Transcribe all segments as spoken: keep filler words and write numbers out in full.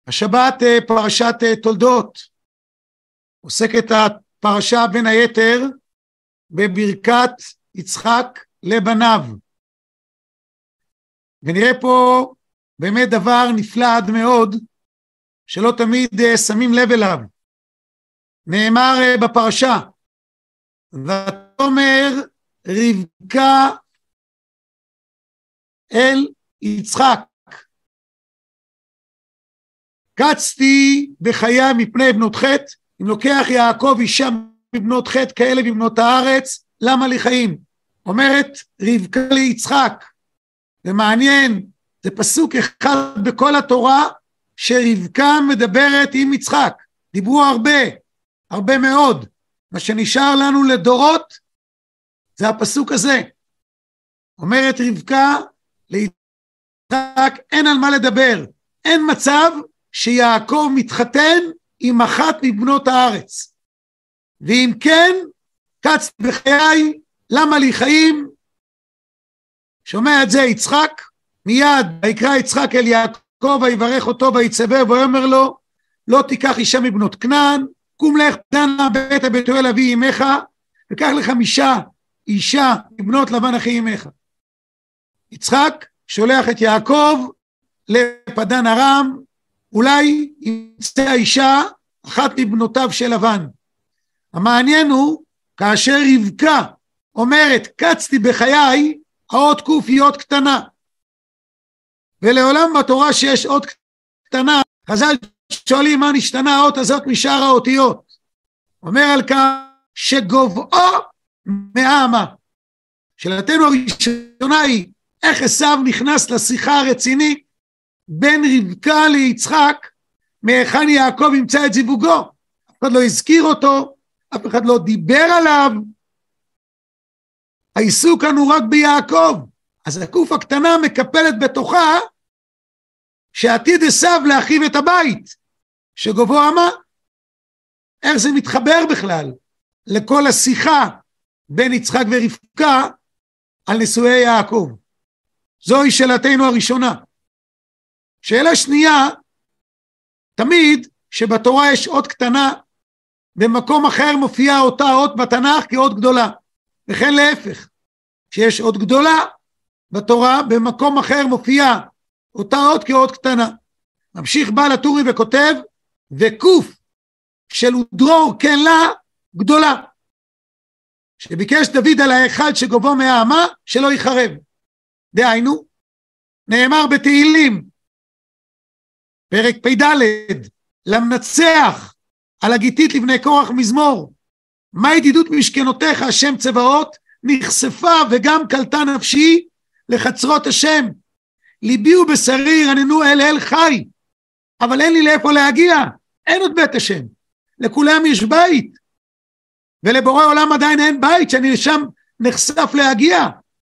השבת פרשת תולדות, עוסקת הפרשה בין היתר בברכת יצחק לבניו, ונראה פה באמת דבר נפלא עד מאוד שלא תמיד שמים לב אליו. נאמר בפרשה, ותאמר רבקה אל יצחק, קצתי בחיי מפני בנות חטא. אם לוקח יעקב אישה מבנות חטא כאלה בבנות הארץ, למה לי חיים? אומרת רבקה ליצחק, ומעניין, זה פסוק אחד בכל התורה שרבקה מדברת עם יצחק. דיברו הרבה, הרבה מאוד. מה שנשאר לנו לדורות זה הפסוק הזה. אומרת רבקה ליצחק, אין על מה לדבר, אין מצב שיעקב מתחתן עם אחת מבנות הארץ, ואם כן, קצת בחיי, למה לי חיים? שומע את זה יצחק, מיד ויקרא יצחק אל יעקב ויברך אותו ויצווה ויאמר לו, לא תיקח אישה מבנות כנען, קום לך דנה בית הבתואל אבי אמך, וקח לך חמישה אישה מבנות לבן אחי אמך. יצחק שולח את יעקב לפדן ארם, אולי ימצא האישה אחת מבנותיו של לבן. המעניין הוא, כאשר רבקה אומרת, קצתי בחיי, האות קוף היא אות קטנה. ולעולם בתורה שיש אות קטנה, חז"ל שואלים מה נשתנה האות הזאת משאר האותיות. אומר על כך, שגובהו מהאמה. שאלתנו הראשונה היא, איך עשיו נכנס לשיחה הרצינית, בין רבקה ליצחק, מהיכן יעקב ימצא את זיווגו. אף אחד לא הזכיר אותו, אף אחד לא דיבר עליו, העיסוק כאן הוא רק ביעקב. אז הקוף הקטנה מקפלת בתוכה, שעתיד עשיו להרחיב את הבית, שגובהו אמה. איך זה מתחבר בכלל, לכל השיחה, בין יצחק ורבקה, על נישואי יעקב? זוהי שאלתנו הראשונה. שאלה שנייה, תמיד שבתורה יש אות קטנה, במקום אחר מופיעה אותה אות בתנ"ך כאות גדולה, וכן להפך, שיש אות גדולה בתורה, במקום אחר מופיעה אותה אות כאות קטנה. ממשיך בעל הטורי וכותב, וקוף של דרור כן לה גדולה, שביקש דוד על האחד שגובהו מהאמה שלא יחרב. דהיינו, נאמר בתהילים, פרק פ"ד, למנצח על הגיתית לבני קורח מזמור, מה ידידות משכנותיך השם צבאות, נחשפה וגם קלטה נפשי לחצרות השם, ליבי ובשרי רננו אל אל חי, אבל אין לי לאיפה להגיע, אין עוד בית השם, לכולם יש בית, ולבורא עולם עדיין אין בית שאני לשם נחשף להגיע.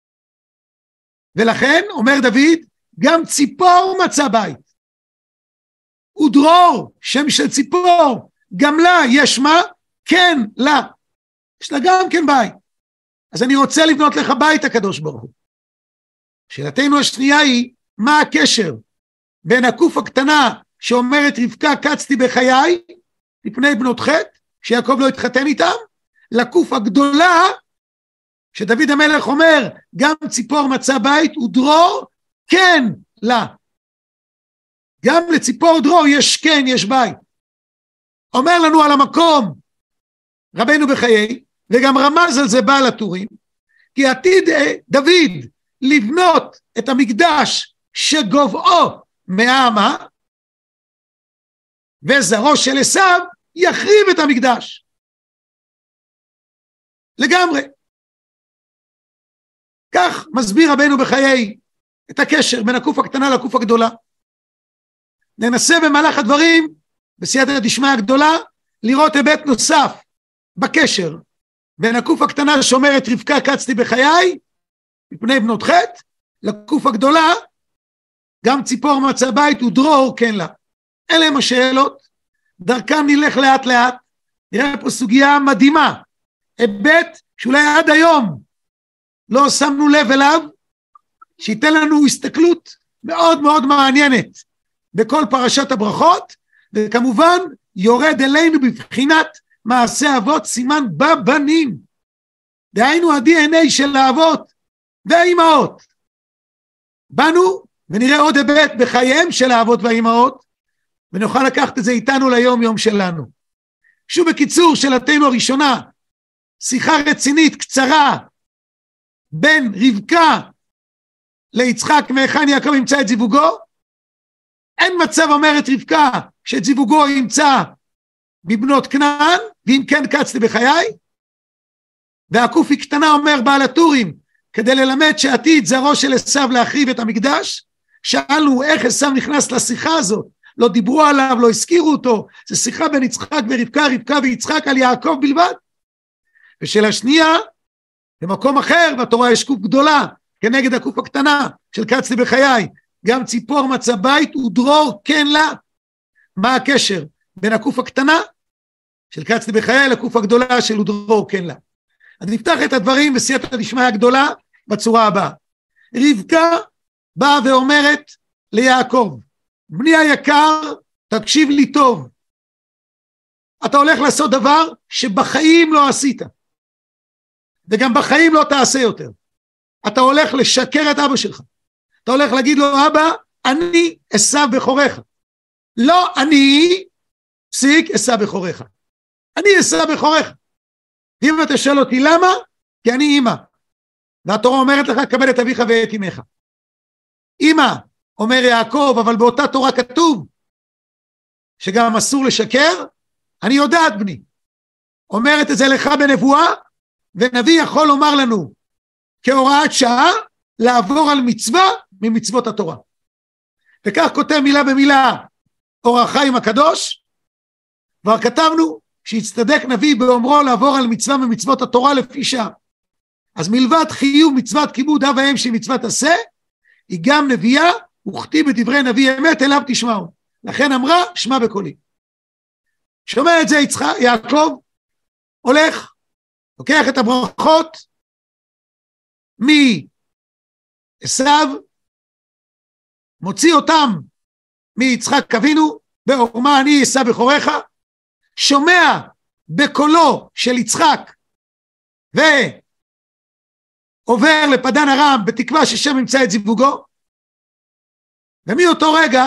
ולכן אומר דוד, גם ציפור מצא בית, ודרור, שם של ציפור, גם לה יש מה? כן, לה. יש לה גם כן בית. אז אני רוצה לבנות לך בית הקדוש ברוך הוא. שאלתנו השנייה היא, מה הקשר בין הקוף הקטנה שאומרת רבקה קצתי בחיי, לפני בנות חטא, שיעקב לא התחתן איתם, לקוף הגדולה, שדוד המלך אומר, גם ציפור מצא בית, ודרור, כן, לה. גם לציפור דרור יש כן, יש בית. אומר לנו על המקום רבנו בחיי, וגם רמז על זה בעל הטורים, כי עתיד דוד לבנות את המקדש שגובהו מהאמה, וזרעו של עשיו יחריב את המקדש. לגמרי. כך מסביר רבנו בחיי את הקשר בין הקוף הקטנה לקוף הגדולה. ננסה במהלך הדברים, בסייעתא דשמיא הגדולה, לראות היבט נוסף בקשר בין הקוף הקטנה שאומרת רבקה קצתי בחיי, מפני בנות חטא, לקוף הגדולה, גם ציפור מצא בית ודרור כן לה. אלה הם השאלות, דרכם נלך לאט לאט, נראה פה סוגיה מדהימה, היבט שאולי עד היום לא שמנו לב אליו, שייתן לנו הסתכלות מאוד מאוד מעניינת, בכל פרשת הברכות, וכמובן יורד אלינו בבחינת מעשה אבות סימן בבנים, דהיינו ה-די אן איי של האבות והאימהות. באנו ונראה עוד היבט בחייהם של האבות והאימהות, ונוכל לקחת את זה איתנו ליום יום שלנו. שוב בקיצור, שאלתנו הראשונה, שיחה רצינית קצרה בין רבקה ליצחק מהיכן יעקב ימצא את זיווגו. אין מצב, אומרת רבקה, שאת זיווגו ימצא בבנות כנען, ואם כן קצתי בחיי. והקופי קטנה אומר בעל הטורים, כדי ללמד שעתיד זרעו של עשיו להחריב את המקדש. שאלנו איך עשיו נכנס לשיחה הזאת, לא דיברו עליו, לא הזכירו אותו, זה שיחה בין יצחק ורבקה, רבקה ויצחק על יעקב בלבד. ושאלה שנייה, במקום אחר בתורה יש קוף גדולה כנגד הקוף הקטנה של קצתי בחיי, גם ציפור מצא בית ודרור כן לה. מה הקשר בין הקוף הקטנה של קצתי בחיי לקוף הגדולה של ודרור כן לה? אז נפתח את הדברים בסייעתא דשמיא הגדולה בצורה הבאה. רבקה באה ואומרת ליעקב, בני היקר, תקשיב לי טוב, אתה הולך לעשות דבר שבחיים לא עשית, וגם בחיים לא תעשה יותר. אתה הולך לשקר את אבא שלך, אתה הולך להגיד לו, אבא, אני עשיו בכורך. לא אני, פסיק, עשיו בכורך. אני עשיו בכורך. אם אתה שואל אותי למה? כי אני אמא. והתורה אומרת לך, קבל את אביך ואת אמך. אמא, אומר יעקב, אבל באותה תורה כתוב, שגם אסור לשקר, אני יודעת בני. אומרת את זה לך בנבואה, ונביא יכול לומר לנו, כהוראת שעה, לעבור על מצווה ממצוות התורה. וכך כותב מילה במילה, אור החיים הקדוש, כבר כתבנו, שהצטדק נביא באומרו לעבור על מצווה ממצוות התורה לפי שעה. אז מלבד חיוב מצוות כיבוד אב ואם שהיא מצוות עשה, היא גם נביאה, וכתיב בדברי נביא אמת אליו תשמעו. לכן אמרה, שמע בקולי. שומע את זה יצחק, יעקב, הולך, לוקח את הברכות, מעשיו, מוציא אותם מיצחק אבינו, בעורמה אני עשיו בכורך, שומע בקולו של יצחק, ועובר לפדן ארם, בתקווה ששם ימצא את זיווגו, ומאותו רגע,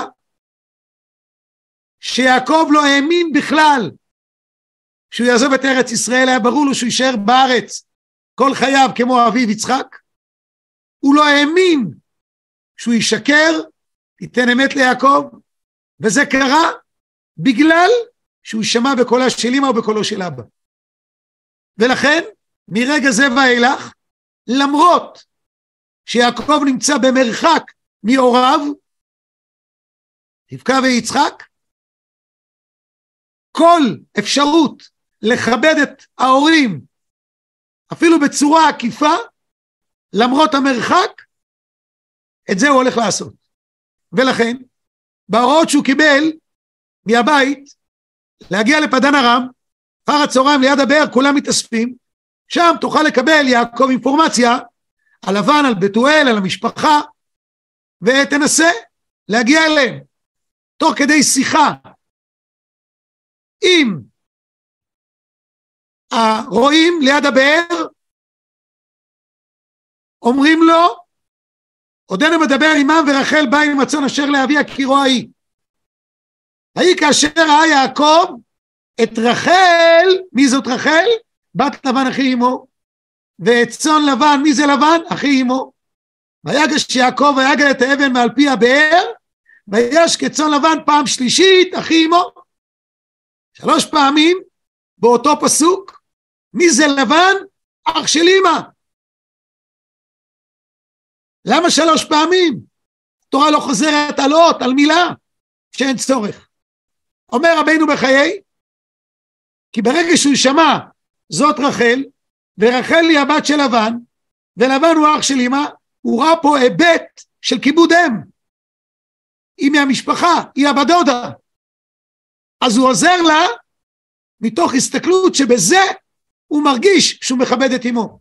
שיעקב לא האמין בכלל, שהוא יעזוב את ארץ ישראל, היה ברור לו שהוא יישאר בארץ, כל חייו כמו אביו יצחק, הוא לא האמין, שהוא ישקר, ייתן אמת ליעקב, וזה קרה, בגלל, שהוא שמע בקולה של אמא או בקולו של אבא. ולכן, מרגע זה ואילך, למרות שיעקב נמצא במרחק מהוריו, רבקה ויצחק, כל אפשרות לכבד את ההורים, אפילו בצורה עקיפה, למרות המרחק, את זה הוא הולך לעשות. ולכן, בהוראות שהוא קיבל מהבית, להגיע לפדן ארם, אחר הצהריים ליד הבאר, כולם מתאספים, שם תוכל לקבל יעקב אינפורמציה, על לבן, על בתואל, על המשפחה, ותנסה להגיע אליהם, תוך כדי שיחה, עם הרועים ליד הבאר, אומרים לו, עודנו מדבר עמם ורחל בא עם הצאן אשר לאביה כי רואה היא. ההיא כאשר ראה יעקב את רחל, מי זאת רחל? בת לבן אחי אמו, ואת צאן לבן, מי זה לבן? אחי אמו. ויגש יעקב ויגל את האבן מעל פי הבאר, ויש כצאן לבן פעם שלישית, אחי אמו. שלוש פעמים באותו פסוק, מי זה לבן? אח של אמא. למה שלוש פעמים? התורה לא חוזרת על אות, על מילה, שאין צורך. אומר רבינו בחיי, כי ברגע שהוא שמע, זאת רחל, ורחל היא הבת של לבן, ולבן הוא אח של אמא, הוא ראה פה היבט של כיבוד אם. היא מהמשפחה, היא הבדודה. אז הוא עוזר לה, מתוך הסתכלות שבזה הוא מרגיש שהוא מכבד את אמו.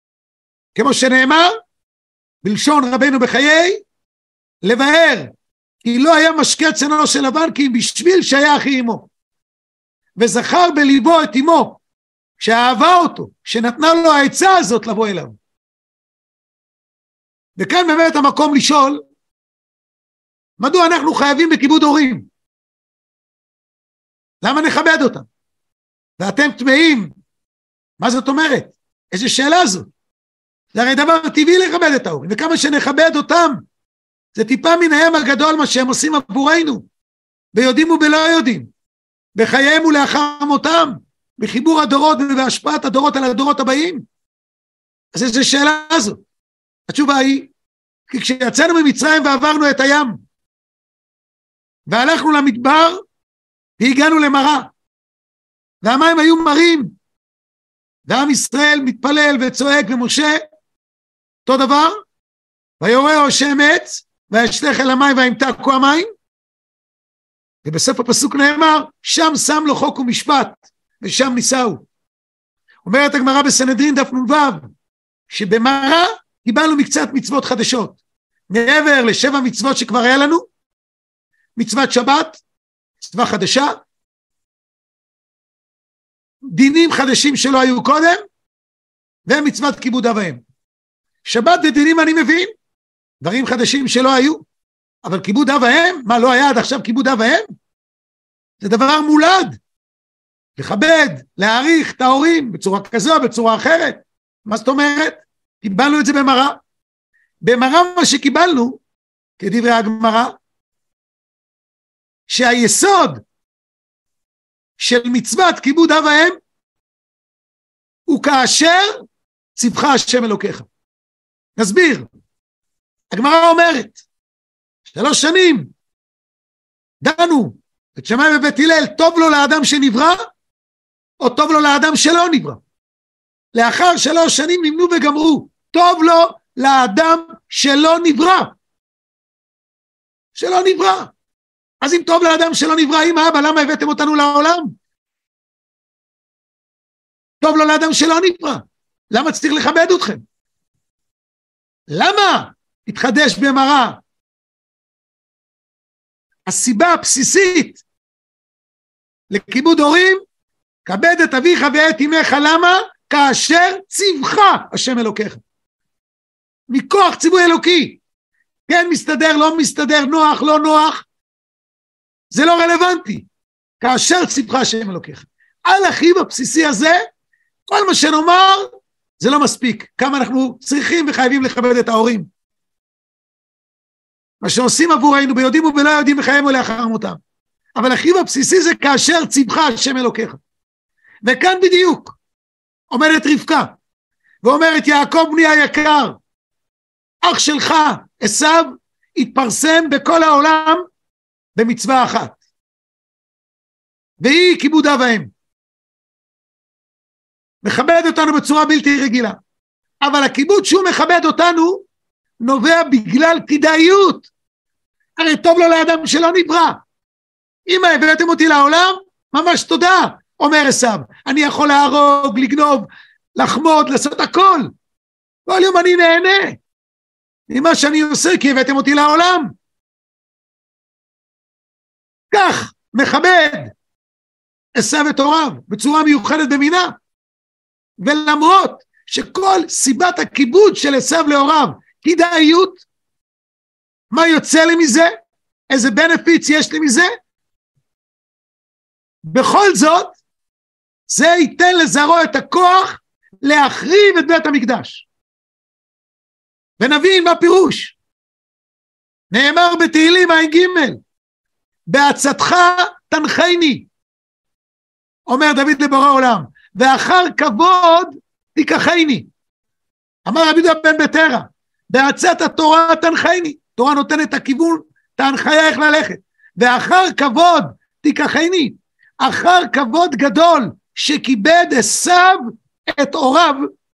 כמו שנאמר, בלשון רבנו בחיי, לבאר כי לא היה משקה צאנו של לבן, כי בשביל שהיה אחי אמו. וזכר בליבו את אמו, שאהבה אותו, שנתנה לו העצה הזאת לבוא אליו. וכאן באמת המקום לשאול, מדוע אנחנו חייבים בכיבוד הורים? למה נכבד אותם? ואתם תמהים, מה זאת אומרת? איזו שאלה זאת? זה הרי דבר טבעי לכבד את ההורים, וכמה שנכבד אותם, זה טיפה מן הים הגדול מה שהם עושים עבורנו, ביודעים ובלא יודעים, בחייהם ולאחר מותם, בחיבור הדורות ובהשפעת הדורות על הדורות הבאים. אז איזו שאלה זאת? התשובה היא, כי כשיצאנו ממצרים ועברנו את הים, והלכנו למדבר, והגענו למראה, והמים היו מרים, ועם ישראל מתפלל וצועק ומשה, אותו דבר, ויורה הושע עץ, וישלך אל המים וימתקו המים, ובסוף הפסוק נאמר, שם שם לו חוק ומשפט, ושם ניסהו. אומרת הגמרא בסנהדרין דף נ"ו, שבמראה קיבלנו מקצת מצוות חדשות, מעבר לשבע מצוות שכבר היה לנו, מצוות שבת, מצווה חדשה, דינים חדשים שלא היו קודם, ומצוות כיבוד אב ואם. שבת ודינים אני מבין, דברים חדשים שלא היו, אבל כיבוד אב ואם, מה לא היה עד עכשיו כיבוד אב ואם? זה דבר מולד, לכבד, להעריך את ההורים, בצורה כזו, בצורה אחרת. מה זאת אומרת? קיבלנו את זה במראה. במראה מה שקיבלנו, כדברי הגמרא, שהיסוד של מצוות כיבוד אב ואם, הוא כאשר ציווך השם אלוקיך. נסביר. הגמרא אומרת, שלוש שנים דנו, את שמאי ובית הלל, טוב לו לאדם שנברא, או טוב לו לאדם שלא נברא. לאחר שלוש שנים נמנו וגמרו, טוב לו לאדם שלא נברא. שלא נברא. אז אם טוב לאדם שלא נברא, אמא, אבא, למה הבאתם אותנו לעולם? טוב לו לאדם שלא נברא. למה צריך לכבד אתכם? למה התחדש במראה? הסיבה הבסיסית לכיבוד הורים, כבד את אביך ואת אמך, למה? כאשר ציווך השם אלוקיך. מכוח ציווי אלוקי. כן מסתדר, לא מסתדר, נוח, לא נוח, זה לא רלוונטי. כאשר ציווך השם אלוקיך. על החיוב הבסיסי הזה, כל מה שנאמר, זה לא מספיק. כמה אנחנו צריכים וחייבים לכבד את ההורים. מה שעושים עבורנו ביודעים ובלא יודעים בחייהם ולאחר מותם. אבל החיוב הבסיסי זה כאשר ציווך השם אלוקיך. וכאן בדיוק אומרת רבקה, ואומרת יעקב בני היקר, אח שלך עשיו התפרסם בכל העולם במצווה אחת, והיא כיבוד אב ואם. מכבד אותנו בצורה בלתי רגילה, אבל הכיבוד שהוא מכבד אותנו נובע בגלל כדאיות. הרי טוב לו לאדם שלא נברא. אמא, הבאתם אותי לעולם, ממש תודה, אומר עשיו. אני יכול להרוג, לגנוב, לחמוד, לעשות הכל. כל יום אני נהנה ממה שאני עושה, כי הבאתם אותי לעולם. כך מכבד עשיו את הוריו בצורה מיוחדת במינה. ולמרות שכל סיבת הכיבוד של עשיו להוריו כדאיות, מה יוצא לי מזה? איזה בנפיץ יש לי מזה? בכל זאת, זה ייתן לזרעו את הכוח להחריב את בית המקדש. ונבין מה פירוש. נאמר בתהילים עין ג' בעצתך תנחני, אומר דוד לבורא עולם, ואחר כבוד תיקחני. אמר רבי יהודה בן בטרה, בעצת התורה תנחני, תורה נותנת את הכיוון, את ההנחיה איך ללכת, ואחר כבוד תיקחני, אחר כבוד גדול שכיבד עשיו את הוריו,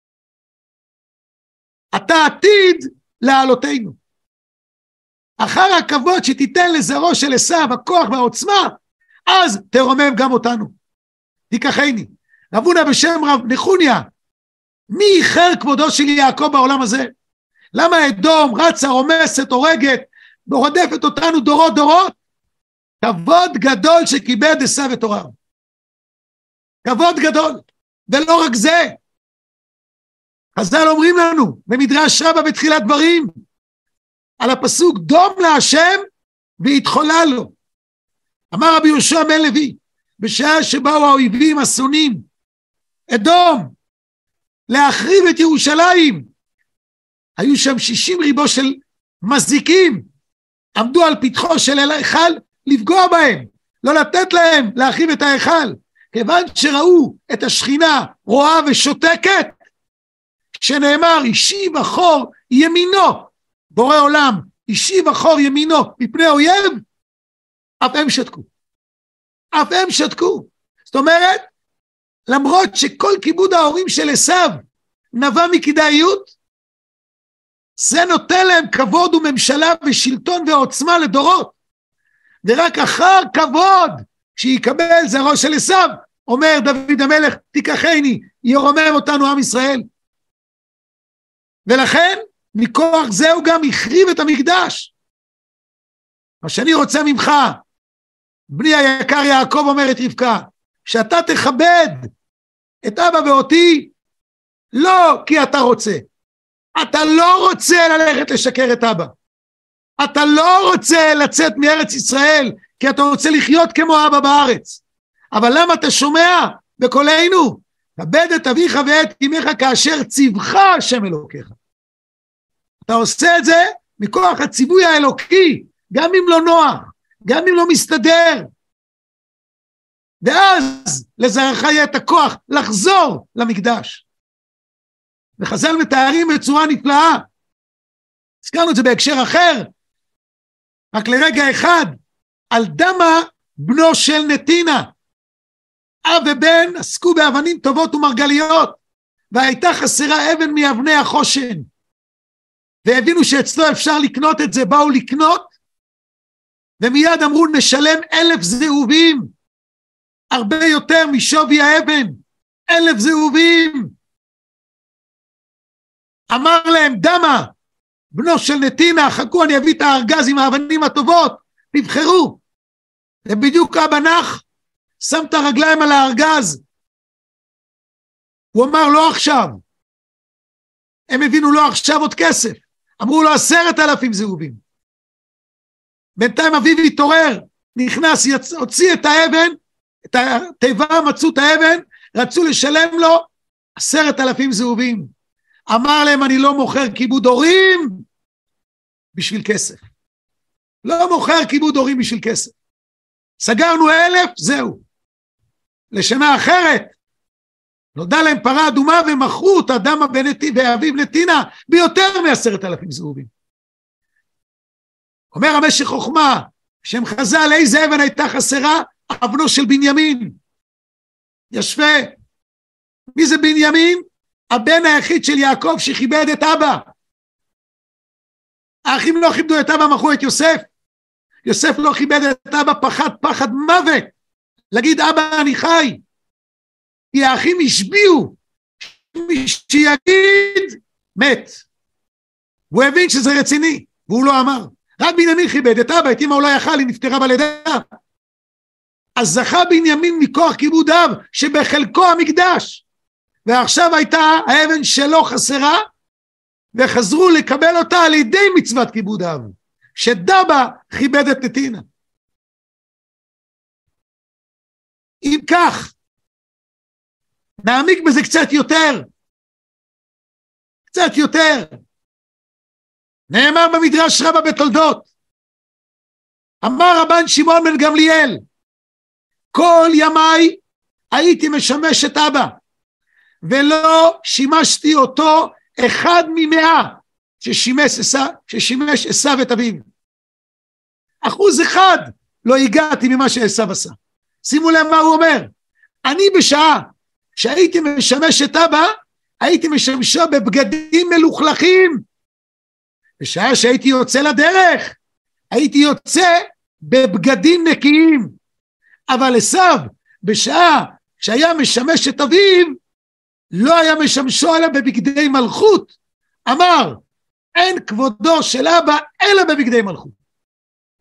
אתה עתיד לעלותנו. אחר הכבוד שתיתן לזרעו של עשיו הכוח והעוצמה, אז תרומם גם אותנו. תיקחני. רב הונא בשם רב נחוניה, מי איחר כבודו של יעקב בעולם הזה? למה אדום רצה, רומסת, הורגת, ורודפת אותנו דורות דורות. כבוד גדול שכיבד עשיו את הוריו. כבוד גדול. ולא רק זה, חז"ל אומרים לנו במדרש רבה בתחילת דברים, על הפסוק דום להשם והתחולל לו. אמר רבי יהושע בן לוי, בשעה שבאו האויבים השונאים, אדום, להחריב את ירושלים, היו שם שישים ריבו של מזיקים, עמדו על פתחו של ההיכל לפגוע בהם, לא לתת להם להחריב את ההיכל, כיוון שראו את השכינה רואה ושותקת, שנאמר השיב אחור ימינו, בורא עולם השיב אחור ימינו מפני אויב, אף הם שתקו. אף הם שתקו. זאת אומרת, למרות שכל כיבוד ההורים של עשיו נבע מכדאיות, זה נותן להם כבוד וממשלה ושלטון ועוצמה לדורות. ורק אחר כבוד שיקבל זרעו של עשיו, אומר דוד המלך, תיקחני, ירומם אותנו עם ישראל. ולכן, מכוח זה הוא גם החריב את המקדש. מה שאני רוצה ממך, בני היקר יעקב, אומרת רבקה, שאתה תכבד את אבא ואותי, לא כי אתה רוצה. אתה לא רוצה ללכת לשקר את אבא. אתה לא רוצה לצאת מארץ ישראל, כי אתה רוצה לחיות כמו אבא בארץ. אבל למה אתה שומע בקולנו? כבד את אביך ואת אמך כאשר ציווך השם אלוקיך. אתה עושה את זה מכוח הציווי האלוקי, גם אם לא נוח, גם אם לא מסתדר. ואז לזרעך יהיה את הכוח לחזור למקדש. וחז"ל מתארים בצורה נפלאה. הזכרנו את זה בהקשר אחר, רק לרגע אחד, על דמה בנו של נתינה. אב ובן עסקו באבנים טובות ומרגליות, והייתה חסרה אבן מאבני החושן. והבינו שאצלו אפשר לקנות את זה, באו לקנות, ומיד אמרו נשלם אלף זהובים, הרבה יותר משווי האבן, אלף זהובים. אמר להם דמה, בנו של נתינה, חכו אני אביא את הארגז עם האבנים הטובות, תבחרו. ובדיוק אבא נח, שם את הרגליים על הארגז, הוא אמר לא עכשיו, הם הבינו לא עכשיו עוד כסף, אמרו לו עשרת אלפים זהובים. בינתיים אביו התעורר, נכנס, יצ... הוציא את האבן, את התיבה, מצאו את האבן, רצו לשלם לו עשרת אלפים זהובים. אמר להם אני לא מוכר כיבוד הורים בשביל כסף. לא מוכר כיבוד הורים בשביל כסף. סגרנו אלף, זהו. לשנה אחרת, נודע להם פרה אדומה ומכרו אותה דמה בנתי ואביב נתינה ביותר מעשרת אלפים זהובים. אומר המשך חוכמה, שם חז"ל איזה אבן הייתה חסרה? אבנו של בנימין. ישווה. מי זה בנימין? הבן היחיד של יעקב שכיבד את אבא. האחים לא כיבדו את אבא, מכרו את יוסף. יוסף לא כיבד את אבא, פחד פחד מוות. להגיד אבא אני חי. כי האחים השביעו, מי שיגיד מת. הוא הבין שזה רציני, והוא לא אמר. רק בנימין כיבד את אבא, את אמא הוא לא יכל, היא נפטרה בלידה. אז זכה בנימין מכוח כיבוד אב, שבחלקו המקדש. ועכשיו הייתה האבן שלו חסרה, וחזרו לקבל אותה על ידי מצוות כיבוד אב, שדבה כיבד את נתינה. אם כך, נעמיק בזה קצת יותר, קצת יותר. נאמר במדרש רבה בתולדות, אמר רבן שמעון בן גמליאל, כל ימיי הייתי משמש את אבא, ולא שימשתי אותו אחד ממאה ששימש עשיו, ששימש עשיו את אביו. אחוז אחד לא הגעתי ממה שעשיו עשה. שימו לב מה הוא אומר, אני בשעה שהייתי משמש את אבא, הייתי משמשו בבגדים מלוכלכים. בשעה שהייתי יוצא לדרך, הייתי יוצא בבגדים נקיים. אבל עשיו, בשעה שהיה משמש את אביו, לא היה משמשו אלא בבגדי מלכות. אמר, אין כבודו של אבא אלא בבגדי מלכות.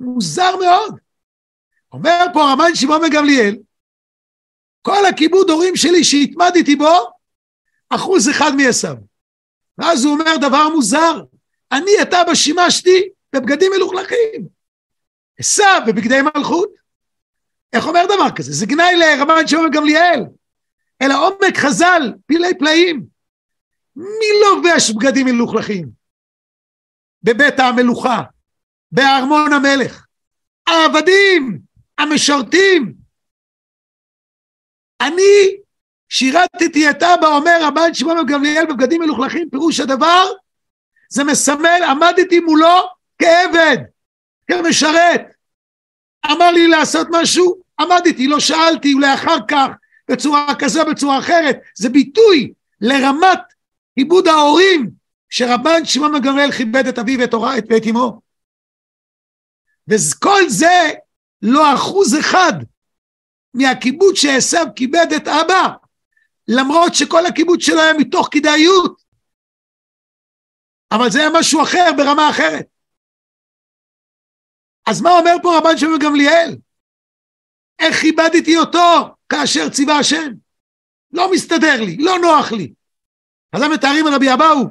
מוזר מאוד. אומר פה רבן שמעון בן גמליאל, כל הכיבוד הורים שלי שהתמדתי בו, אחוז אחד מעשיו. ואז הוא אומר דבר מוזר, אני את אבא שימשתי בבגדים מלוכלכים. עשיו בבגדי מלכות. איך אומר דבר כזה? זה גנאי לרבן שמעון בן גמליאל. אלא עומק חז"ל, פילי פלאים. מי לובש בגדים מלוכלכים? בבית המלוכה, בארמון המלך. העבדים, המשרתים. אני שירתתי את אבא, אומר רבן שמעון בן גמליאל בבגדים מלוכלכים, פירוש הדבר, זה מסמל, עמדתי מולו כעבד, כמשרת. אמר לי לעשות משהו, עמדתי, לא שאלתי, ולאחר כך, בצורה כזו, בצורה אחרת. זה ביטוי לרמת עיבוד ההורים, שרבן שמעון בן גמליאל כיבד את אביו ואת הוריו ואת אמו. וכל זה לא אחוז אחד מהכיבוד שעשיו כיבד את אבא, למרות שכל הכיבוד שלו היה מתוך כדאיות. אבל זה היה משהו אחר, ברמה אחרת. אז מה אומר פה רבן שמעון בן גמליאל? איך כיבדתי אותו כאשר ציווה השם? לא מסתדר לי, לא נוח לי. אז הם מתארים על רבי אבאו,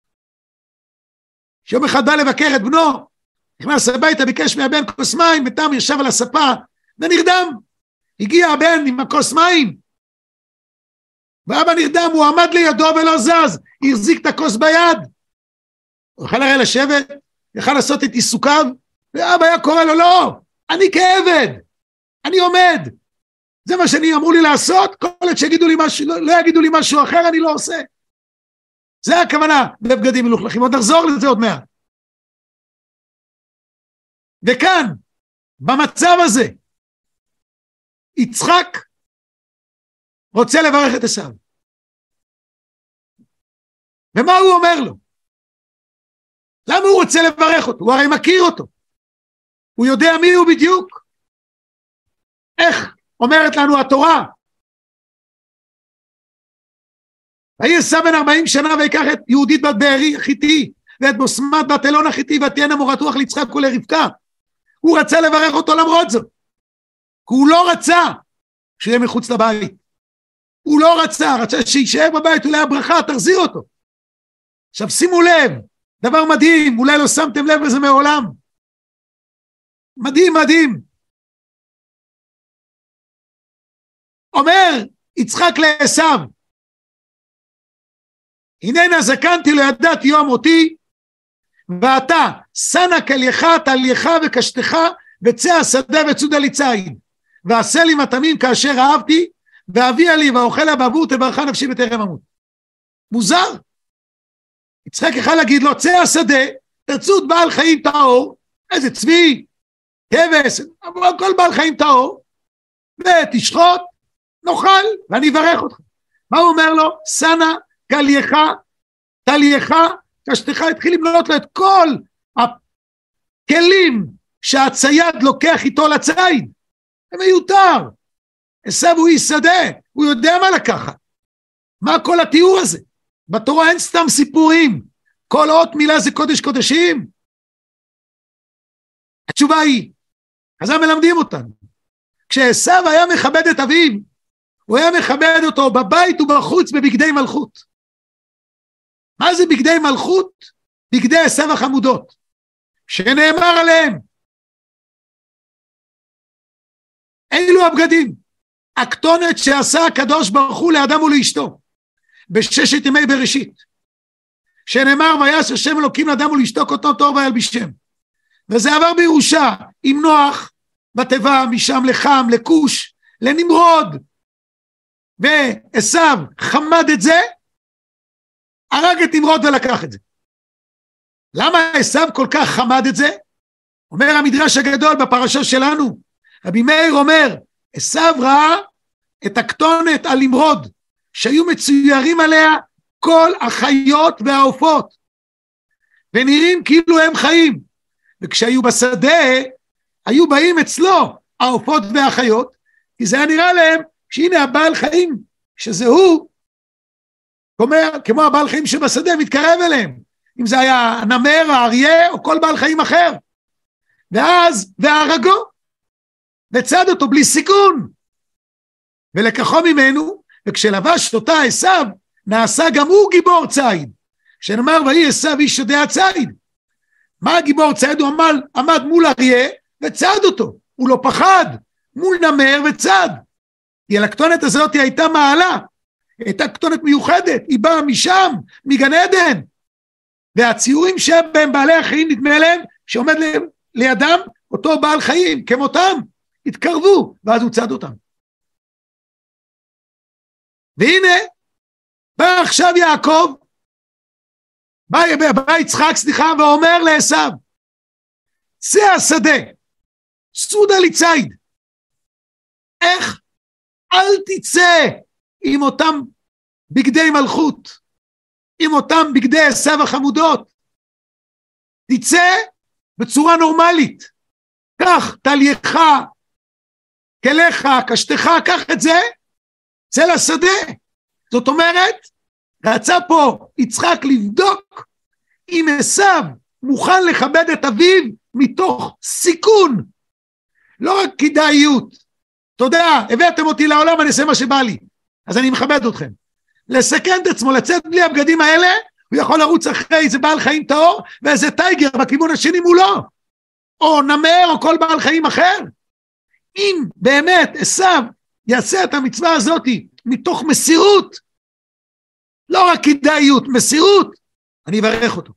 שיום אחד בא לבקר את בנו, נכנס הביתה, ביקש מהבן כוס מים, ותם ישב על הספה, ונרדם. הגיע הבן עם הכוס מים, ואבא נרדם, הוא עמד לידו ולא זז, החזיק את הכוס ביד. הוא יכול הרי לשבת, יכל לעשות את עיסוקיו, ואבא היה קורא לו, לא, אני כעבד, אני עומד. זה מה שאני אמרו לי לעשות, כל עוד שיגידו לי משהו, לא, לא יגידו לי משהו אחר, אני לא עושה. זה הכוונה בבגדים מלוכלכים, עוד נחזור לזה עוד מעט. וכאן, במצב הזה, יצחק רוצה לברך את עשיו. ומה הוא אומר לו? למה הוא רוצה לברך אותו? הוא הרי מכיר אותו. הוא יודע מי הוא בדיוק. איך אומרת לנו התורה? ויהי עשיו בן ארבעים שנה ויקח את יהודית בת בארי החיתי, ואת בוסמת בת אלון החיתי, ותהיינה מורת רוח ליצחק ולרבקה. הוא רצה לברך אותו למרות זאת. כי הוא לא רצה שיהיה מחוץ לבית. הוא לא רצה, רצה שישאר בבית, אולי הברכה, תחזיר אותו. עכשיו שימו לב, דבר מדהים, אולי לא שמתם לב לזה מעולם. מדהים, מדהים. אומר יצחק לעשיו, הננה זקנתי לא ידעתי יום אותי, ואתה סנה כלייך, תלייך וקשתך, וצא השדה וצודה לי ציד, ועשה לי מטעמים כאשר אהבתי, ואביה לי ואוכלה בעבור תברכה נפשי בטרם אמות. מוזר. יצחק יכל להגיד לו, צא השדה, תרצות בעל חיים טהור, איזה צבי, כבש, כל בעל חיים טהור, ותשחוט, נאכל, ואני אברך אותך. מה הוא אומר לו? סנה כלייך, תלייך, קשתך. התחיל למנות לו את כל הכלים שהצייד לוקח איתו לציד. זה מיותר. עשיו הוא איש שדה, הוא יודע מה לקחת. מה כל התיאור הזה? בתורה אין סתם סיפורים. כל אות מילה זה קודש קודשים. התשובה היא, אז הם מלמדים אותנו. כשעשיו היה מכבד את אביו, הוא היה מכבד אותו בבית ובחוץ בבגדי מלכות. מה זה בגדי מלכות? בגדי עשיו החמודות, שנאמר עליהם. אילו הבגדים, הכתונת שעשה הקדוש ברוך הוא לאדם ולאשתו, בששת ימי בראשית, שנאמר ויעש השם אלוקים לאדם ולאשתו כותנו תור וילבישם. וזה עבר בירושה עם נוח בתיבה, משם לחם, לכוש, לנמרוד, ועשיו חמד את זה, הרג את נמרוד ולקח את זה. למה עשיו כל כך חמד את זה? אומר המדרש הגדול בפרשה שלנו, רבי מאיר אומר, עשיו ראה את הכתונת על נמרוד, שהיו מצוירים עליה כל החיות והעופות, ונראים כאילו הם חיים, וכשהיו בשדה, היו באים אצלו העופות והחיות, כי זה היה נראה להם, שהנה הבעל חיים, שזה הוא, אומר, כמו הבעל חיים שבשדה, מתקרב אליהם, אם זה היה נמר, האריה, או כל בעל חיים אחר. ואז, והרגו, וצד אותו בלי סיכון, ולקחו ממנו, וכשלבש אותה עשיו, נעשה גם הוא גיבור ציד, שנאמר, ויהי עשיו איש יודע ציד. מה הגיבור ציד? הוא עמד, עמד מול אריה, וצד אותו, הוא לא פחד, מול נמר וצד. כי על הכתונת הזאת הייתה מעלה, הייתה כתונת מיוחדת, היא באה משם, מגן עדן, והציורים שבהם בעלי החיים נדמה להם, שעומד לידם אותו בעל חיים, כמותם, התקרבו, ואז הוא צד אותם. והנה, בא עכשיו יעקב, בא, בא יצחק, סליחה, ואומר לעשיו, צא השדה, סעודה לי ציד. איך? אל תצא עם אותם בגדי מלכות, עם אותם בגדי עשיו החמודות. תצא בצורה נורמלית. קח תלייך, כליך, קשתך, קח את זה, צא לשדה. זאת אומרת, רצה פה יצחק לבדוק אם עשיו מוכן לכבד את אביו מתוך סיכון, לא רק כדאיות. תודה, הבאתם אותי לעולם, אני אעשה מה שבא לי, אז אני מכבד אתכם. לסכן את עצמו, לצאת בלי הבגדים האלה, הוא יכול לרוץ אחרי איזה בעל חיים טהור, ואיזה טייגר בכיוון השני מולו, או נמר, או כל בעל חיים אחר. אם באמת עשיו יעשה את המצווה הזאת מתוך מסירות, לא רק כדאיות, מסירות, אני אברך אותו.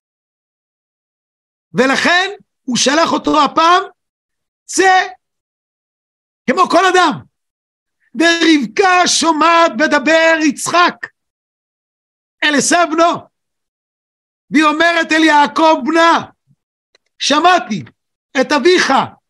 ולכן הוא שלח אותו הפעם, צא כמו כל אדם. ורבקה שומעת ודבר יצחק אל עשיו בנו, והיא אומרת אל יעקב בנה, שמעתי את אביך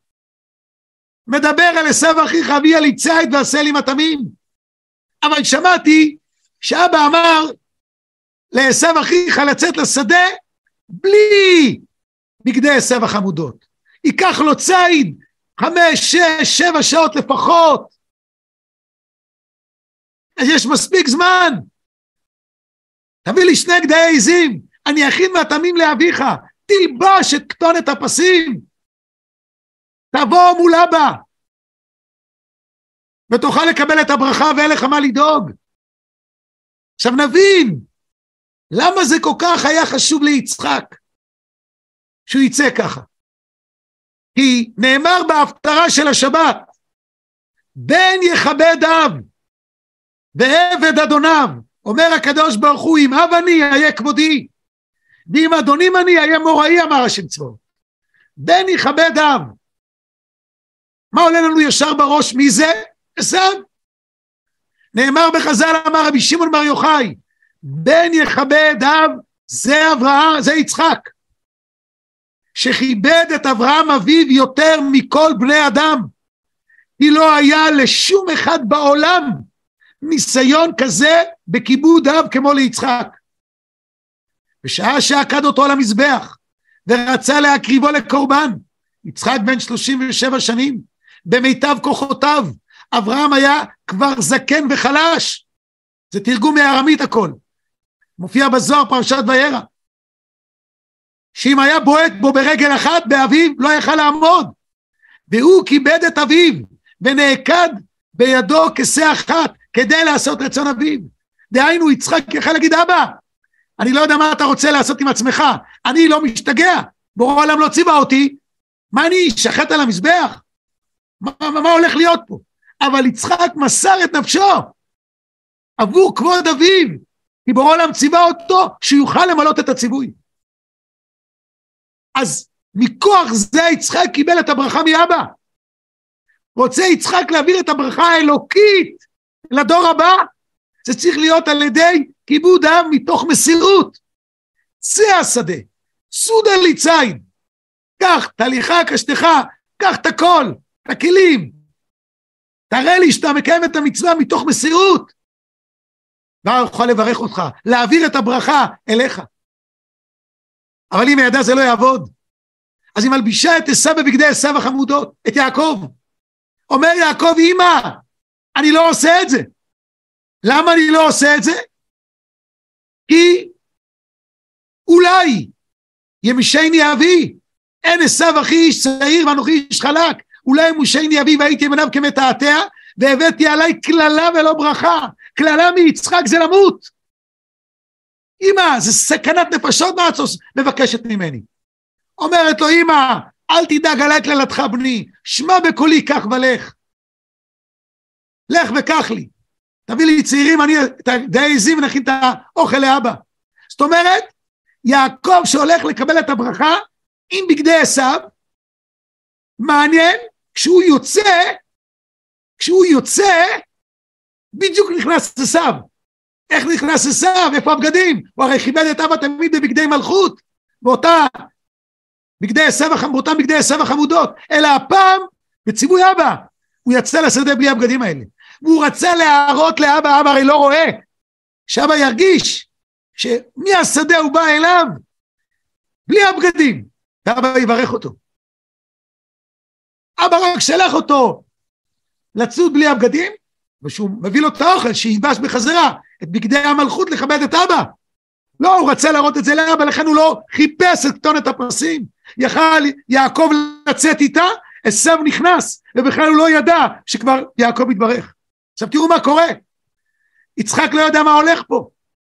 מדבר אל עשיו אחיך, אביה לי ציד ועשה לי מטעמים, אבל שמעתי שאבא אמר לעשיו אחיך לצאת לשדה בלי בגדי עשיו החמודות, ייקח לו ציד חמש, שש, שבע שעות לפחות, אז יש מספיק זמן. תביא לי שני גדיי עזים, אני אכין מטעמים לאביך, תלבש את כתונת הפסים, תבוא מול אבא, ותוכל לקבל את הברכה ואין לך מה לדאוג. עכשיו נבין, למה זה כל כך היה חשוב ליצחק, שהוא יצא ככה. כי נאמר בהפטרה של השבת, בן יכבד אב, ועבד אדוניו, אומר הקדוש ברוך הוא, אם אב אני אהיה כבודי, ואם אדונים אני אהיה מוראי, אמר השם צבאות. בן יכבד אב. מה עולה לנו ישר בראש? מי זה? עשיו. נאמר בחז"ל, אמר רבי שמעון בר יוחאי, בן יכבד אב, זה אברהם, זה יצחק, שכיבד את אברהם אביו יותר מכל בני אדם, כי לא היה לשום אחד בעולם ניסיון כזה בכיבוד אב כמו ליצחק. בשעה שעקד אותו על המזבח ורצה להקריבו לקורבן, יצחק בן שלושים ושבע שנים, במיטב כוחותיו, אברהם היה כבר זקן וחלש, זה תרגום מארמית הכל, מופיע בזוהר פרשת וירא, שאם היה בועט בו ברגל אחת באביו לא יכל לעמוד, והוא כיבד את אביו ונעקד בידו כסה אחת כדי לעשות רצון אביו. דהיינו יצחק יכל להגיד, אבא, אני לא יודע מה אתה רוצה לעשות עם עצמך, אני לא משתגע, בורא עולם לא ציווה אותי, מה אני שחט על המזבח? מה, מה, מה הולך להיות פה? אבל יצחק מסר את נפשו עבור כבוד אביו, כי בורא עולם ציווה אותו שיוכל למלות את הציווי. אז מכוח זה יצחק קיבל את הברכה מאבא. רוצה יצחק להעביר את הברכה האלוקית לדור הבא, זה צריך להיות על ידי כיבוד אב מתוך מסירות. צא השדה, סעודה לי ציד, קח תליך, קשתך, קח את הכל, את הכלים, תראה לי שאתה מקיים את המצווה מתוך מסירות, ואני יכול לברך אותך, להעביר את הברכה אליך. אבל אם הידע זה לא יעבוד, אז היא מלבישה את עשיו בבגדי עשיו החמודות, את יעקב. אומר יעקב, אמא, אני לא עושה את זה. למה אני לא עושה את זה? כי אולי ימשני אבי, אין עשיו אחי איש צעיר ואנוכי איש חלק, אולי מושייני אבי והייתי ימניו כמתעתע, והבאתי עליי כללה ולא ברכה. כללה מיצחק זה למות. אמא, זה סכנת נפשות, מה את מבקשת ממני? אומרת לו, אמא, אל תדאג עליי כללתך בני, שמע בקולי כך ולך. לך וקח לי. תביא לי צעירים, אני את העזים ונכין את האוכל לאבא. זאת אומרת, יעקב שהולך לקבל את הברכה, עם בגדי עשיו, מעניין, כשהוא יוצא, כשהוא יוצא, בדיוק נכנס עשיו. איך נכנס עשיו? איפה הבגדים? הוא הרי כיבד את אבא תמיד בבגדי מלכות, באותה בגדי עשיו, באותם בגדי עשיו החמודות, אלא הפעם, בציווי אבא, הוא יצא לשדה בלי הבגדים האלה. והוא רצה להראות לאבא, אבא הרי לא רואה, שאבא ירגיש, שמהשדה הוא בא אליו, בלי הבגדים, ואבא יברך אותו. אבא רק שלח אותו לצוד בלי הבגדים, ושהוא מביא לו את האוכל, שיבש בחזרה את בגדי המלכות לכבד את אבא. לא, הוא רצה להראות את זה לאבא, לכן הוא לא חיפש את כתונת הפסים. יכל יעקב לצאת איתה, עשיו נכנס, ובכלל הוא לא ידע שכבר יעקב מתברך. עכשיו תראו מה קורה. יצחק לא יודע מה הולך פה.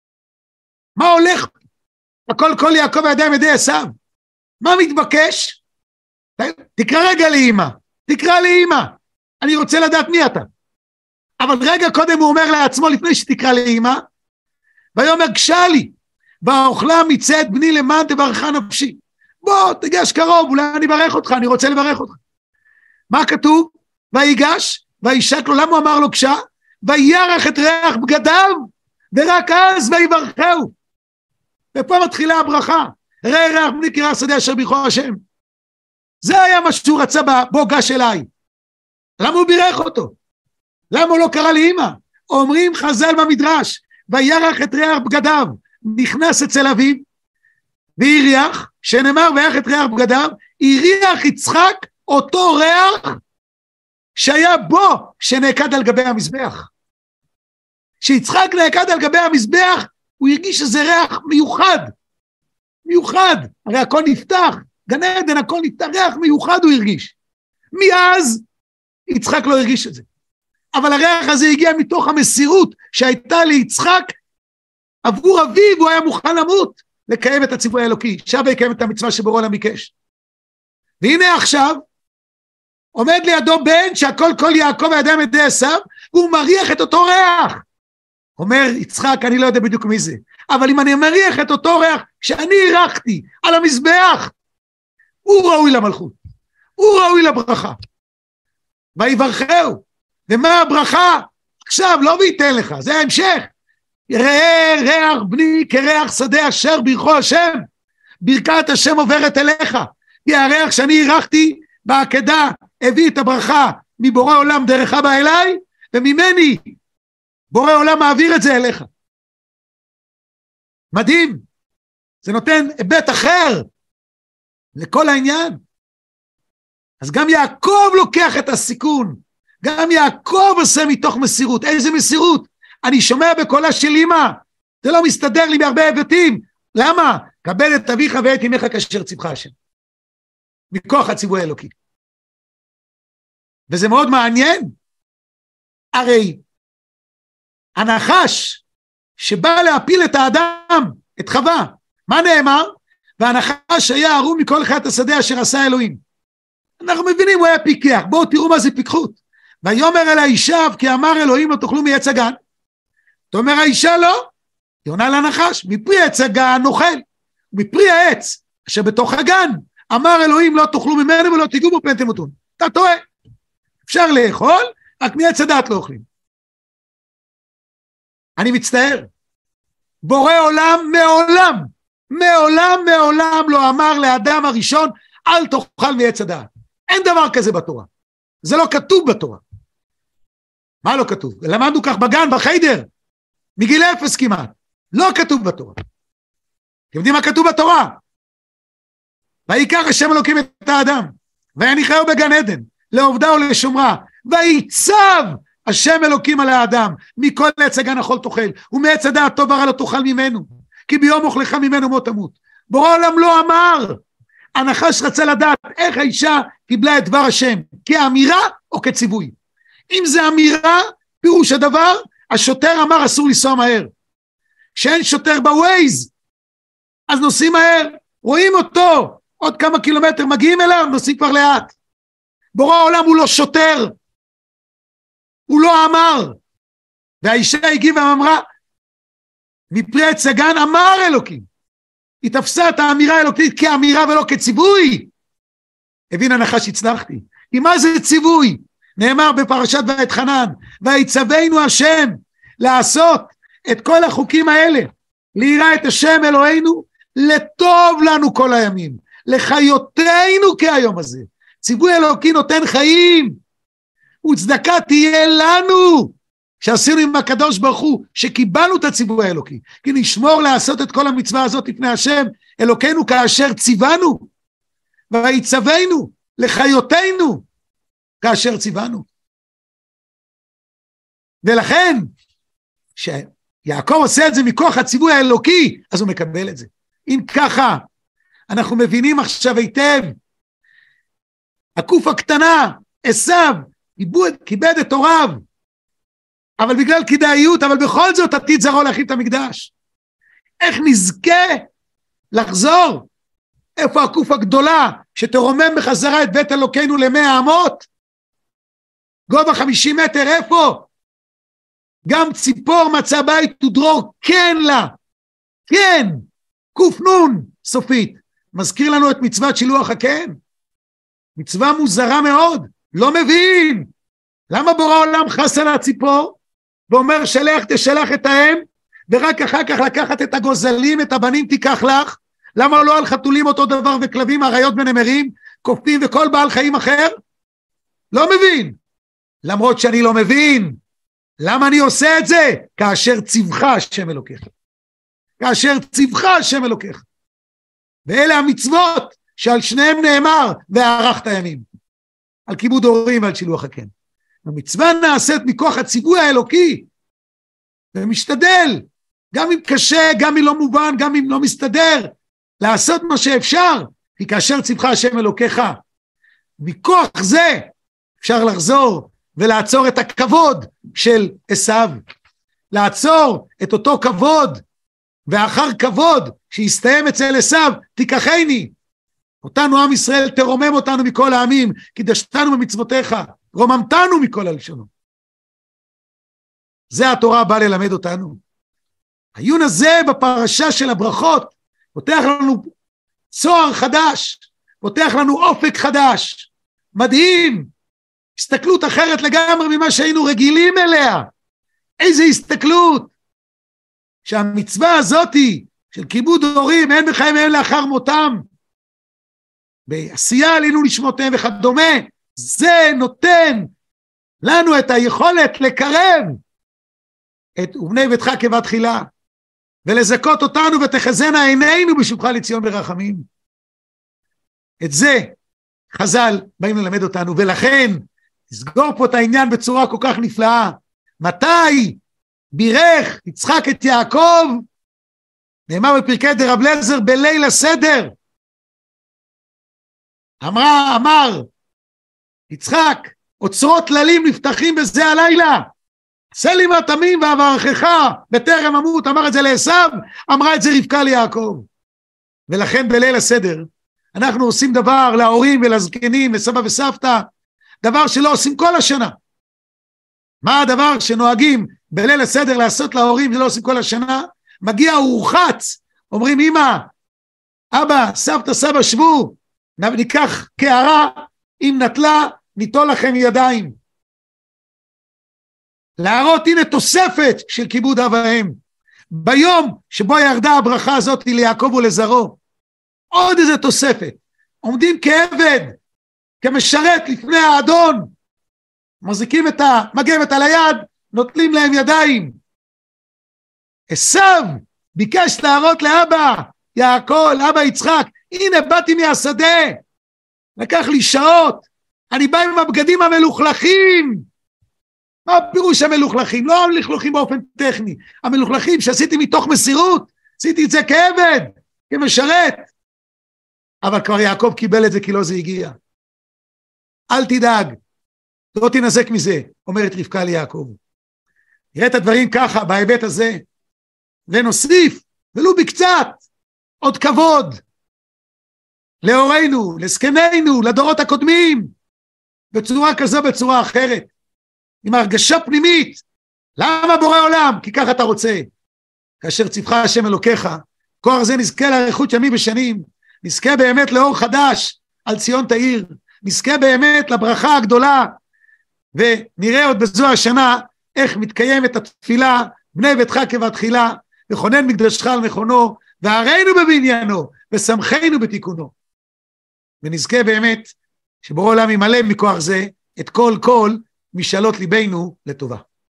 מה הולך? הכל כל יעקב הידיים ידי עשיו. מה מתבקש? תקרא רגע לאמא. תקרא לאמא. אני רוצה לדעת מי אתה. אבל רגע קודם הוא אומר לעצמו לפני שתקרא לאמא, ויאמר גשה לי, ואוכלה מצאת בני למען תברכך נפשי. בוא תיגש קרוב, אולי אני אברך אותך, אני רוצה לברך אותך. מה כתוב? ויגש, וישק לו, למה הוא אמר לו גשה? וירח את ריח בגדיו, ורק אז ויברכהו. ופה מתחילה הברכה, ראה ריח בני כי ריח שדה אשר בירכו השם. זה היה מה שהוא רצה בו גש אליי. למה הוא בירך אותו? למה הוא לא קרא לאמא? אומרים חז"ל במדרש, וירח את ריח בגדיו, נכנס אצל אביו, והריח, שנאמר וירח את ריח בגדיו, הריח יצחק אותו ריח, שהיה בו, שנעקד על גבי המזבח. כשיצחק נעקד על גבי המזבח, הוא הרגיש שזה ריח מיוחד, מיוחד, הרי הכל נפתח, גן עדן הכל נפתח, ריח מיוחד הוא הרגיש. מאז, יצחק לא הרגיש את זה. אבל הריח הזה הגיע מתוך המסירות שהייתה ליצחק עבור אביו, הוא היה מוכן למות לקיים את הציווי האלוקי, שב ויקיים את המצווה שבורא עולם ביקש. והנה עכשיו עומד לידו בן שהכל כל יעקב הידיים ידי עשיו, והוא מריח את אותו ריח. אומר יצחק, אני לא יודע בדיוק מי זה, אבל אם אני מריח את אותו ריח שאני הריחתי על המזבח, הוא ראוי למלכות, הוא ראוי לברכה. ויברכהו. ומה הברכה? עכשיו לא וייתן לך, זה ההמשך. ראה ריח בני כריח שדה אשר בירכו השם, ברכת השם עוברת אליך, כי הריח שאני הריחתי בעקדה הביא את הברכה מבורא עולם דרך אבא אליי, וממני בורא עולם מעביר את זה אליך. מדהים, זה נותן היבט אחר לכל העניין. אז גם יעקב לוקח את הסיכון, גם יעקב עושה מתוך מסירות. איזה מסירות? אני שומע בקולה של אמא, זה לא מסתדר לי בהרבה היבטים. למה? קבל את אביך ואת אמך כאשר ציווך השם, מכוח הציווי האלוקי. וזה מאוד מעניין, הרי הנחש שבא להפיל את האדם, את חווה, מה נאמר? והנחש היה ערום מכל חטא השדה אשר עשה אלוהים. אנחנו מבינים, הוא היה פיקח. בואו תראו מה זה פיקחות. ויאמר אל האישה, כי אמר אלוהים לא תאכלו מעץ הגן. אתה אומר האישה לא, היא עונה לנחש, מפרי עץ הגן נאכל, מפרי העץ אשר בתוך הגן אמר אלוהים לא תאכלו ממנו ולא תיגעו בו פן תמותון. אתה טועה, אפשר לאכול, רק מעץ הדת לא אוכלים. אני מצטער, בורא עולם מעולם, מעולם מעולם לא אמר לאדם הראשון אל תאכל מעץ הדעת. אין דבר כזה בתורה, זה לא כתוב בתורה. מה לא כתוב? למדנו כך בגן, בחיידר, מגיל אפס כמעט, לא כתוב בתורה. אתם יודעים מה כתוב בתורה? ויקח השם אלוקים את האדם, ויניחהו בגן עדן, לעובדה ולשומרה, ויצב השם אלוקים על האדם, מכל עץ הגן אכול תאכל, ומעץ הדעת טוב ורע לא תאכל ממנו, כי ביום אוכלך ממנו מות תמות. בורא עולם לא אמר, הנחש רצה לדעת איך האישה קיבלה את דבר השם, כאמירה או כציווי. אם זה אמירה, פירוש הדבר, השוטר אמר אסור לנסוע מהר. כשאין שוטר בווייז, אז נוסעים מהר, רואים אותו, עוד כמה קילומטר מגיעים אליו, נוסעים כבר לאט. בורא העולם הוא לא שוטר, הוא לא אמר. והאישה הגיבה ואמרה, מפרי עץ הגן אמר אלוקים. היא תפסה את האמירה האלוקית כאמירה ולא כציווי. הבין הנחש, הצלחתי. כי מה זה ציווי? נאמר בפרשת ואתחנן, ויצווינו השם לעשות את כל החוקים האלה, ליראה את השם אלוהינו, לטוב לנו כל הימים, לחיותינו כהיום הזה. ציווי אלוקי נותן חיים, וצדקה תהיה לנו, שעשינו עם הקדוש ברוך הוא, שקיבלנו את הציווי האלוקי, כי נשמור לעשות את כל המצווה הזאת לפני השם, אלוקינו כאשר ציוונו, ויצווינו לחיותינו, כאשר ציוונו. ולכן, שיעקב עושה את זה מכוח הציווי האלוקי, אז הוא מקבל את זה. אם ככה, אנחנו מבינים עכשיו היטב, הקוף הקטנה, עשיו, כיבד את הוריו, אבל בגלל כדאיות, אבל בכל זאת עתיד זרעו להחריב את המקדש. איך נזכה לחזור? איפה הקוף הגדולה שתרומם בחזרה את בית אלוקינו למאה אמות? גובה חמישים מטר, איפה? גם ציפור מצא בית ודרור כן לה, כן, קוף נון סופית. מזכיר לנו את מצוות שילוח הקן, מצווה מוזרה מאוד, לא מבין. למה בורא העולם חס על הציפור, ואומר שלח תשלח את האם, ורק אחר כך לקחת את הגוזלים, את הבנים תיקח לך? למה לא על חתולים אותו דבר, וכלבים, אריות ונמרים, קופים וכל בעל חיים אחר? לא מבין. למרות שאני לא מבין, למה אני עושה את זה? כאשר ציווך השם אלוקיך. כאשר ציווך השם אלוקיך. ואלה המצוות שעל שניהם נאמר, והארכת ימים. על כיבוד הורים ועל שילוח הקן. המצווה נעשית מכוח הציווי האלוקי, ומשתדל, גם אם קשה, גם אם לא מובן, גם אם לא מסתדר, לעשות מה שאפשר, כי כאשר ציווך השם אלוקיך, מכוח זה אפשר לחזור ולעצור את הכבוד של עשיו, לעצור את אותו כבוד, ואחר כבוד שיסתיים אצל עשיו, תיקחני, אותנו עם ישראל תרומם אותנו מכל העמים, קידשתנו במצוותיך, רוממתנו מכל הלשונות. זה התורה באה ללמד אותנו. העיון הזה בפרשה של הברכות, פותח לנו צוהר חדש, פותח לנו אופק חדש, מדהים, הסתכלות אחרת לגמרי ממה שהיינו רגילים אליה. איזה הסתכלות, שהמצווה הזאת של כיבוד הורים, אין בחיים אין לאחר מותם, בעשייה עלינו לשמותיהם וכדומה, זה נותן לנו את היכולת לקרב את ובני ביתך כבת חילה, ולזכות אותנו ותחזינה עינינו בשובך לציון ברחמים. את זה חז"ל באים ללמד אותנו, ולכן נסגור פה את העניין בצורה כל כך נפלאה. מתי בירך יצחק את יעקב? נאמר בפרקי דרב אליעזר בליל הסדר. אמרה, אמר יצחק, אוצרות טללים נפתחים בזה הלילה, עשה לי מהתמים ואברכך בטרם אמות, אמר את זה לעשיו, אמרה את זה רבקה ליעקב. ולכן בליל הסדר אנחנו עושים דבר להורים ולזקנים, לסבא וסבתא, דבר שלא עושים כל השנה. מה הדבר שנוהגים בליל הסדר לעשות להורים שלא עושים כל השנה? מגיע ורחץ, אומרים אמא, אבא, סבתא, סבא, שבו, ניקח קערה, אם נטלה, ניטול לכם ידיים. להראות הנה תוספת של כיבוד אב ואם. ביום שבו ירדה הברכה הזאת ליעקב ולזרעו, עוד איזה תוספת. עומדים כעבד, כמשרת לפני האדון, מחזיקים את המגבת על היד, נוטלים להם ידיים. עשיו ביקש להראות לאבא יעקב, לאבא יצחק, הנה באתי מהשדה, לקח לי שעות, אני בא עם הבגדים המלוכלכים. מה הפירוש המלוכלכים? לא המלוכלכים באופן טכני, המלוכלכים שעשיתי מתוך מסירות, עשיתי את זה כעבד, כמשרת. אבל כבר יעקב קיבל את זה כי לא זה הגיע. אל תדאג, לא תנזק מזה, אומרת רבקה ליעקב. נראה את הדברים ככה, בהיבט הזה, ונוסיף, ולו בקצת, עוד כבוד, להורינו, לזקנינו, לדורות הקודמים, בצורה כזו, בצורה אחרת, עם הרגשה פנימית. למה בורא עולם? כי ככה אתה רוצה. כאשר ציווך השם אלוקיך, כוח זה נזכה לאריכות ימים ושנים, נזכה באמת לאור חדש על ציון תאיר, נזכה באמת לברכה הגדולה, ונראה עוד בזו השנה איך מתקיימת התפילה, בני ביתך כבתחילה, וכונן מקדשך על מכונו, והראינו בבניינו, ושמחנו בתיקונו. ונזכה באמת שבורא עולם ימלא מכוח זה את כל כל משאלות ליבנו לטובה.